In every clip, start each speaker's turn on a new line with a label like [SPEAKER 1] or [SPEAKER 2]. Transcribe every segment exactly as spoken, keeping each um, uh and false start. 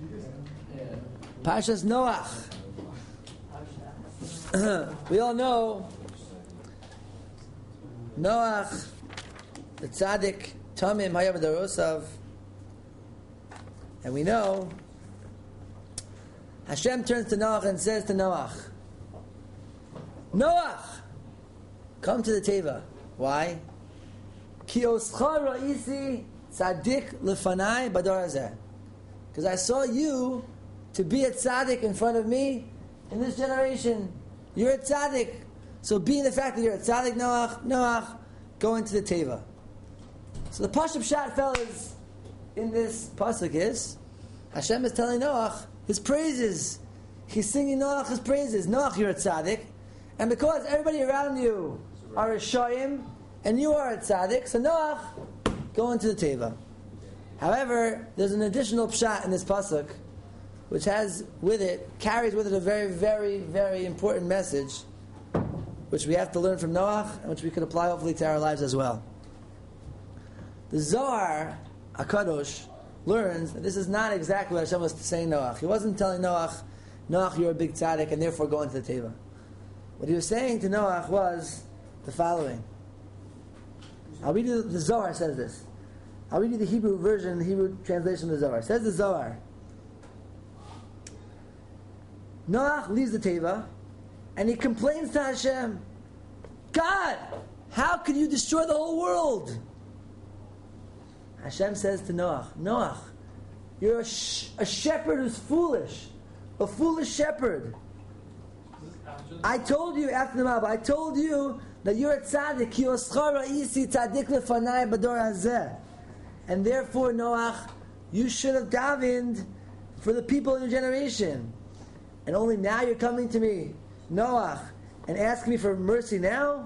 [SPEAKER 1] Parshas Noach. We all know Noach, the tzaddik, Tamim Hayam Darosav, and we know Hashem turns to Noach and says to Noach, Noach, come to the teva. Why? Ki oscha ra'isi tzaddik lefanai bador hazeh. Because I saw you to be a tzaddik in front of me in this generation. You're a tzaddik. So being the fact that you're a tzaddik, Noach, Noach, go into the teva. So the Pashup Shat, fellas, in this pasuk is, Hashem is telling Noach his praises. He's singing Noach his praises. Noach, you're a tzaddik. And because everybody around you are a shoyim, and you are a tzaddik, so Noach, go into the teva. However, there's an additional pshat in this pasuk, which has with it, carries with it a very, very, very important message, which we have to learn from Noach, and which we could apply hopefully to our lives as well. The Zohar HaKadosh learns that this is not exactly what Hashem was saying Noach. He wasn't telling Noach, Noach, you're a big tzaddik, and therefore go into the teva. What he was saying to Noach was the following. I'll read you, the Zohar says this. I'll read you the Hebrew version, the Hebrew translation of the Zohar. It says the Zohar, Noach leaves the teva, and he complains to Hashem, God, how could you destroy the whole world? Hashem says to Noach, Noach, you're a, sh- a shepherd who's foolish, a foolish shepherd. I told you after the Mabba, I told you that you're a tzaddik, ki oscha ra'isi tzaddik lefanai bador hazeh. And therefore, Noach, you should have davened for the people in your generation. And only now you're coming to me, Noach, and asking me for mercy now?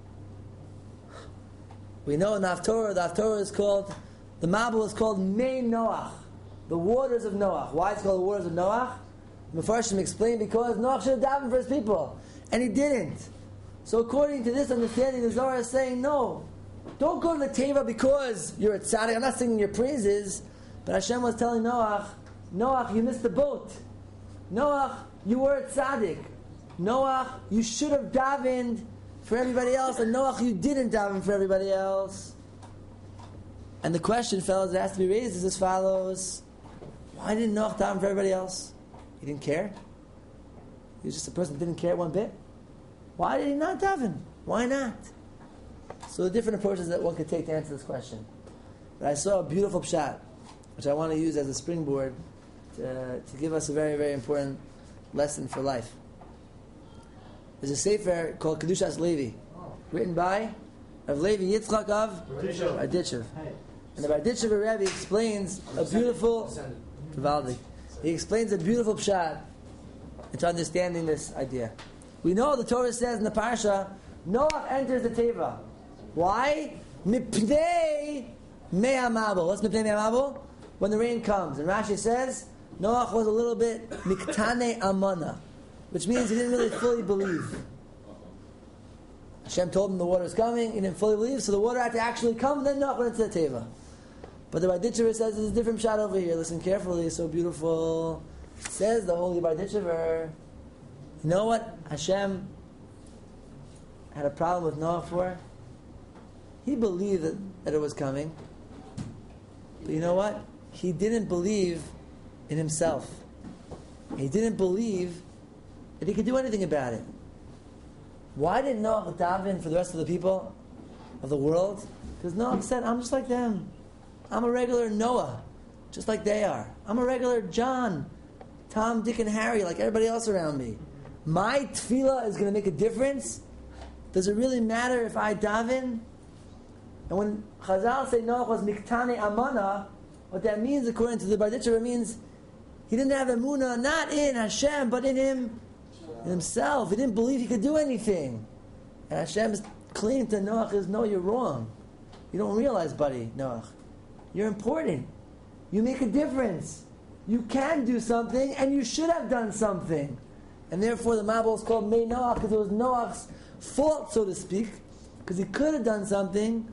[SPEAKER 1] We know in the Haftorah, the Haftorah is called, the Mabul is called Mei Noach, the waters of Noach. Why it's called the waters of Noach? Mefarshim explained because Noach should have davened for his people, and he didn't. So according to this understanding, the Zohar is saying, no, don't go to the teva because you're a tzaddik. I'm not singing your praises, but Hashem was telling Noach, Noach, you missed the boat. Noach, you were a tzaddik. Noach, you should have davened for everybody else, and Noach, you didn't daven for everybody else. And the question, fellas, that has to be raised is as follows: why didn't Noach daven for everybody else? He didn't care? He was just a person that didn't care one bit? Why did he not daven? Why not? So the different approaches that one could take to answer this question. But I saw a beautiful pshat, which I want to use as a springboard to, to give us a very, very important lesson for life. There's a sefer called Kedushas Levi, written by Rav Levi Yitzchak of Berditchev. And the Berditchev Rebbe explains a beautiful Vivaldi. He explains a beautiful pshat into understanding this idea. We know the Torah says in the parsha, Noach enters the teva. Why? Mipnei me'amabel. What's mipnei me'amabel? When the rain comes. And Rashi says, Noach was a little bit miktane amana, which means he didn't really fully believe. Hashem told him the water is coming, he didn't fully believe, so the water had to actually come, then Noach went into the teva. But the Berditchever says there's a different shot over here. Listen carefully, it's so beautiful. It says the holy Berditchever, you know what Hashem had a problem with Noach for? He believed that, that it was coming. But you know what? He didn't believe in himself. He didn't believe that he could do anything about it. Why didn't Noach daven for the rest of the people of the world? Because Noach said, I'm just like them. I'm a regular Noah, just like they are. I'm a regular John, Tom, Dick, and Harry, like everybody else around me. My tefillah is going to make a difference? Does it really matter if I daven? And when Chazal say Noach was miktane amana, what that means, according to the Berditchever, means he didn't have emunah not in Hashem, but in him, in himself. He didn't believe he could do anything. And Hashem's claim to Noach is, no, you're wrong. You don't realize, buddy, Noach. You're important. You make a difference. You can do something, and you should have done something. And therefore the Mabul is called Mei Noach, because it was Noach's fault, so to speak, because he could have done something,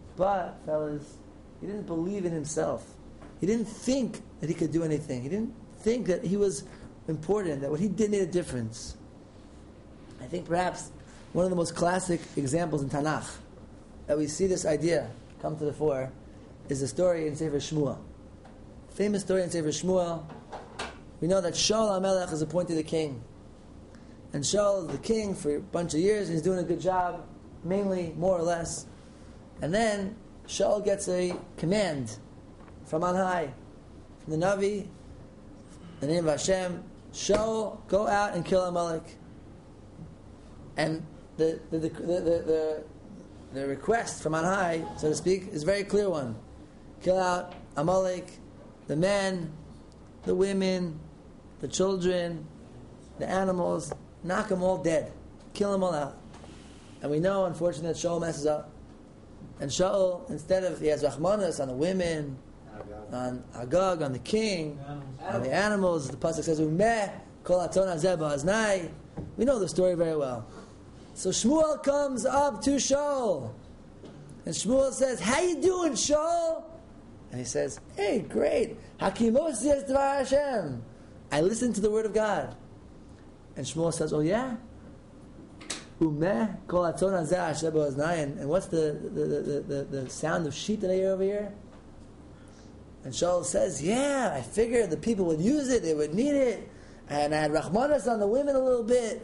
[SPEAKER 1] but, fellas, he didn't believe in himself. He didn't think that he could do anything. He didn't think that he was important, that what he did made a difference. I think perhaps one of the most classic examples in Tanakh that we see this idea come to the fore is the story in Sefer Shmuel. Famous story in Sefer Shmuel. We know that Shaul HaMelech is appointed the king. And Shaul is the king for a bunch of years, and he's doing a good job, mainly, more or less. And then Shaul gets a command from on high, from the Navi, in the name of Hashem, Shaul, go out and kill Amalek. And the the, the, the, the, the request from on high, so to speak, is a very clear one. Kill out Amalek, the men, the women, the children, the animals, knock them all dead. Kill them all out. And we know, unfortunately, that Shaul messes up. And Shaul, instead of, he has Rahmanas on the women, on Agag, on the king, on the animals, the pasuk says, Umeh, kol aton hazeh ba'aznai. We know the story very well. So Shmuel comes up to Shaul. And Shmuel says, how you doing, Shaul? And he says, hey, great. Hakimos yes dvar Hashem. I listened to the word of God. And Shmuel says, oh yeah? Umeh kol aton hazeh Hashem ba'aznai. And what's the, the, the, the, the sound of sheep that I hear over here? And Shaul says, yeah, I figured the people would use it, they would need it. And I had Rahmanas on the women a little bit.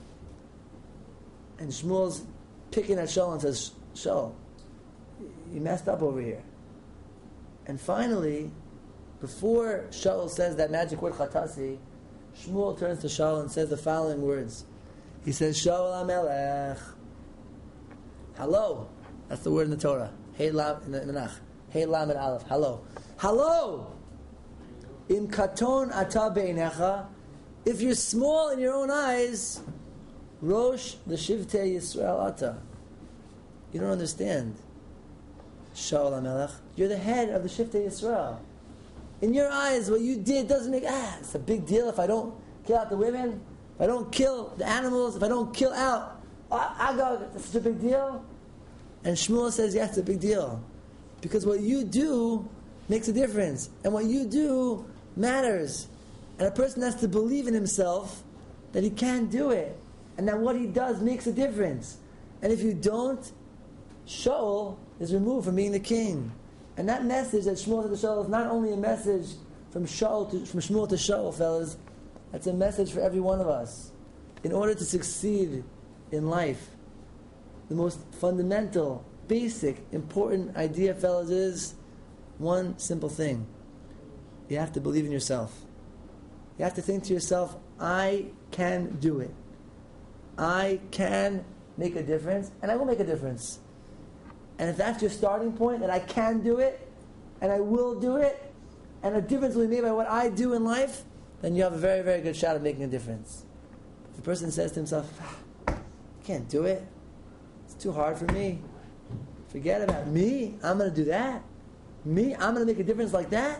[SPEAKER 1] And Shmuel's picking at Shaul and says, Shaul, you messed up over here. And finally, before Shaul says that magic word chatasi, Shmuel turns to Shaul and says the following words. He says, Shaul HaMelech. Hello. That's the word in the Torah. Hey lam in the Menach. Hey lam and aleph. Hello. Hello. In katon ata beinecha. If you're small in your own eyes, Rosh the Shivtei Yisrael ata. You don't understand. Shaul HaMelech. You're the head of the Shivtei Yisrael. In your eyes, what you did doesn't make, ah, it's a big deal if I don't kill out the women, if I don't kill the animals, if I don't kill out uh, Agag, it's such a big deal. And Shmuel says, yeah, it's a big deal. Because what you do makes a difference. And what you do matters. And a person has to believe in himself that he can do it. And that what he does makes a difference. And if you don't, Shaul is removed from being the king. And that message that Shmuel said to Shaul is not only a message from Shaul to, from Shmuel to Shaul, fellas. That's a message for every one of us. In order to succeed in life, the most fundamental, basic, important idea, fellas, is one simple thing. You have to believe in yourself. You have to think to yourself, I can do it. I can make a difference, and I will make a difference. And if that's your starting point, that I can do it, and I will do it, and a difference will be made by what I do in life, then you have a very, very good shot of making a difference. If the person says to himself, I can't do it, it's too hard for me, forget about me, I'm going to do that, me, I'm going to make a difference like that.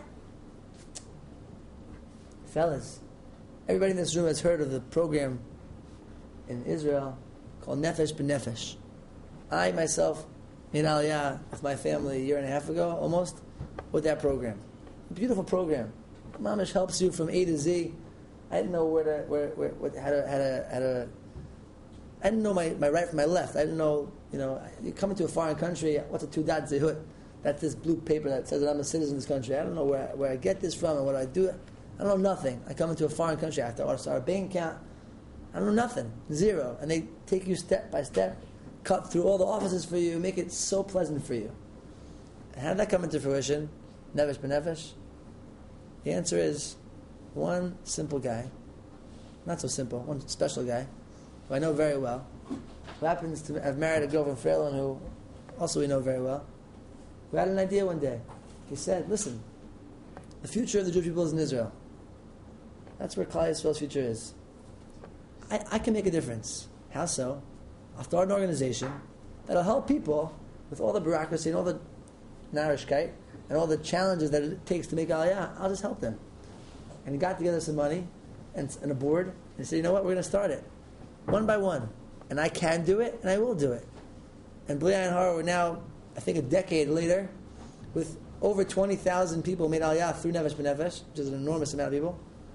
[SPEAKER 1] Fellas, everybody in this room has heard of the program in Israel called Nefesh B'Nefesh. I myself made Aliyah with my family a year and a half ago, almost, with that program. A beautiful program. Mamish helps you from A to Z. I didn't know where to, where, where, what, how to, how to, how to, I didn't know my, my right from my left. I didn't know, you know, you come into a foreign country, what's a Tudat Zehut? That's this blue paper that says that I'm a citizen of this country. I don't know where, where I get this from and what I do. I don't know nothing. I come into a foreign country, I have to start a bank account. I don't know nothing. Zero. And they take you step by step, cut through all the offices for you, make it so pleasant for you. And how did that come into fruition? Nefesh B'Nefesh? The answer is one simple guy, not so simple, one special guy, who I know very well, who happens to have married a girl from Fairlawn who also we know very well, who had an idea one day. He said, listen, the future of the Jewish people is in Israel. That's where Klal Yisrael's future is. I, I can make a difference. How so? I'll start an organization that'll help people with all the bureaucracy and all the narishkeit and all the challenges that it takes to make Aliyah. I'll just help them. And he got together some money and, and a board, and he said, you know what, we're going to start it. One by one. And I can do it, and I will do it. And B'li Ayin Hara, we're now, I think a decade later, with over twenty thousand people made Aliyah through Nefesh B'Nefesh, which is an enormous amount of people.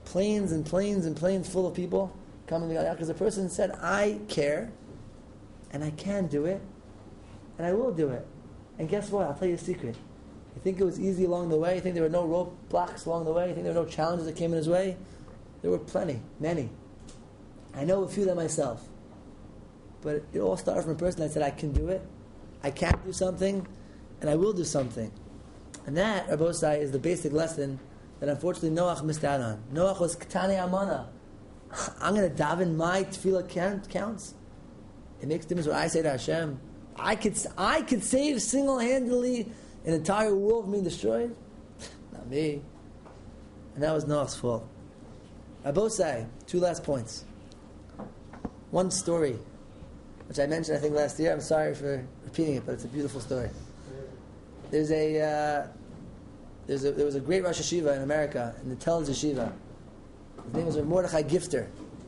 [SPEAKER 1] planes and planes and planes full of people coming to the Aliyah, because the person said, I care, and I can do it, and I will do it. And guess what? I'll tell you a secret. You think it was easy along the way? You think there were no roadblocks along the way? You think there were no challenges that came in his way? There were plenty, many. I know a few of them myself. But it all started from a person that said, I can do it, I can do something, and I will do something. And that, Rabbi Osai, is the basic lesson that unfortunately Noach missed out on. Noach was Ketane Amana. I'm going to daven, my tefillah count, counts. It makes a difference what I say to Hashem. I could, I could save single-handedly an entire world from being destroyed. Not me. And that was Noach's fault. Rabbi Osai, two last points. One story, which I mentioned I think last year. I'm sorry for repeating it, but it's a beautiful story. There's a, uh, there's a there was a great Rosh Hashiva in America, in the Tel Yeshiva. His name was Mordechai Gifter.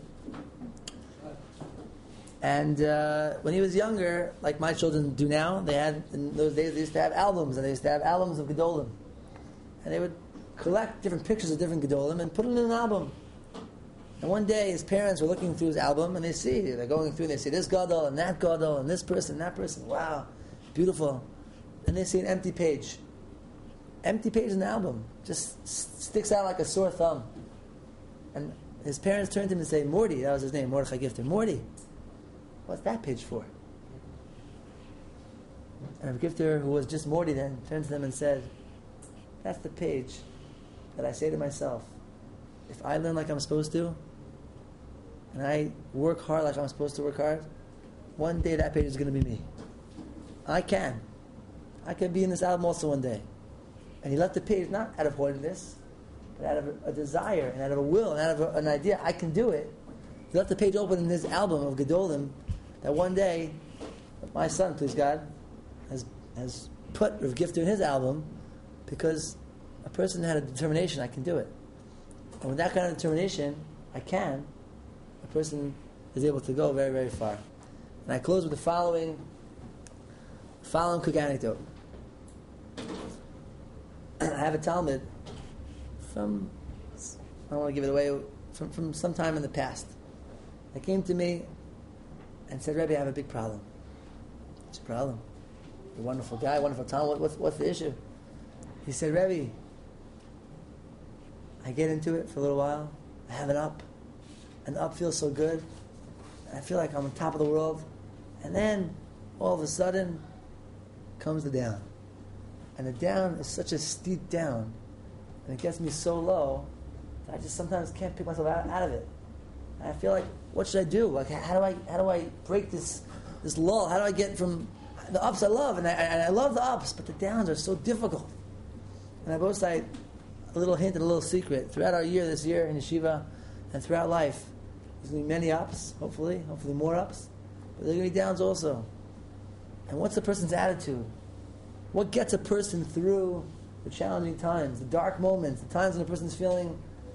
[SPEAKER 1] And uh, when he was younger, like my children do now, they had, in those days, they used to have albums, and they used to have albums of Gedolim. And they would collect different pictures of different Gedolim and put them in an album. And one day, his parents were looking through his album, and they see, they're going through, and they see this Gadol, and that Gadol, and this person, and that person. Wow, beautiful. And they see an empty page. Empty page in the album. Just sticks out like a sore thumb. And his parents turned to him and say, Morty, that was his name, Mordechai Gifter. Morty, what's that page for? And Gifter, who was just Morty then, turned to them and said, that's the page that I say to myself, if I learn like I'm supposed to, and I work hard like I'm supposed to work hard, one day that page is going to be me. I can. I can be in this album also one day. And he left the page not out of holiness, but out of a, a desire, and out of a will, and out of a, an idea, I can do it. He left the page open in his album of Gedolim, that one day, my son, please God, has has put Rav Gifter in his album, because a person had a determination, I can do it. And with that kind of determination, I can, a person is able to go very, very far. And I close with the following, following quick anecdote. I have a Talmud from, I don't want to give it away, from, from some time in the past. They came to me and said, Rebbe, I have a big problem. What's the problem? You're a wonderful guy, wonderful Talmud. What, what's, what's the issue? He said, Rebbe, I get into it for a little while. I have an up. And the up feels so good. And I feel like I'm on top of the world. And then, all of a sudden, comes the down. And the down is such a steep down. And it gets me so low that I just sometimes can't pick myself out, out of it. And I feel like, what should I do? Like, how do I how do I break this this lull? How do I get from the ups I love? And I, and I love the ups, but the downs are so difficult. And I both say a little hint and a little secret. Throughout our year this year in Yeshiva and throughout life, there's going to be many ups, hopefully, hopefully more ups. But there are going to be downs also. And what's the person's attitude? What gets a person through the challenging times, the dark moments, the times when a person's feeling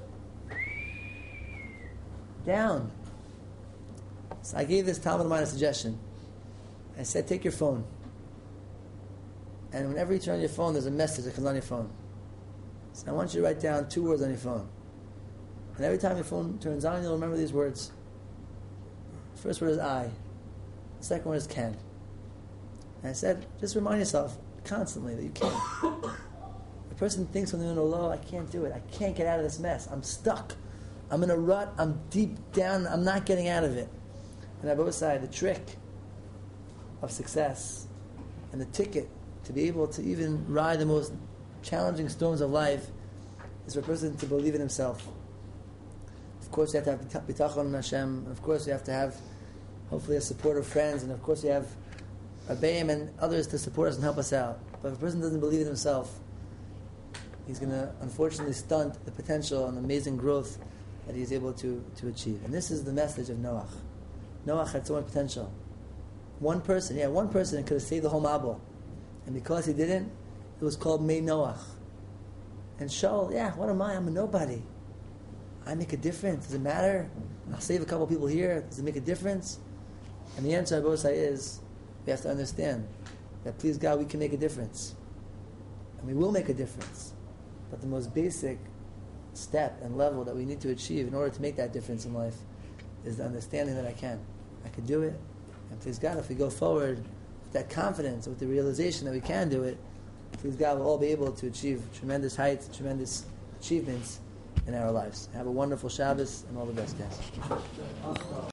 [SPEAKER 1] down? So I gave this Talmud of mine a suggestion. I said, take your phone. And whenever you turn on your phone, there's a message that comes on your phone. So I want you to write down two words on your phone. And every time your phone turns on, you'll remember these words. The first word is I. The second word is can. And I said, just remind yourself constantly that you can. The person thinks when they're in a low, I can't do it. I can't get out of this mess. I'm stuck. I'm in a rut. I'm deep down. I'm not getting out of it. And I both say the trick of success and the ticket to be able to even ride the most challenging storms of life is for a person to believe in himself. Of course, you have to have bitachon in Hashem. Of course, you have to have, hopefully, a support of friends. And of course, you have Rabbeim and others to support us and help us out. But if a person doesn't believe in himself, he's going to, unfortunately, stunt the potential and amazing growth that he's able to, to achieve. And this is the message of Noach. Noach had so much potential. One person, yeah, one person could have saved the whole Mabul. And because he didn't, it was called Mei Noach. And Shaul, yeah, what am I? I'm a nobody. I make a difference. Does it matter? I'll save a couple people here. Does it make a difference? And the answer I both say is, we have to understand that, please God, we can make a difference. And we will make a difference. But the most basic step and level that we need to achieve in order to make that difference in life is the understanding that I can. I can do it. And please God, if we go forward with that confidence, with the realization that we can do it, please God, we'll all be able to achieve tremendous heights, tremendous achievements in our lives. Have a wonderful Shabbos and all the best, guys.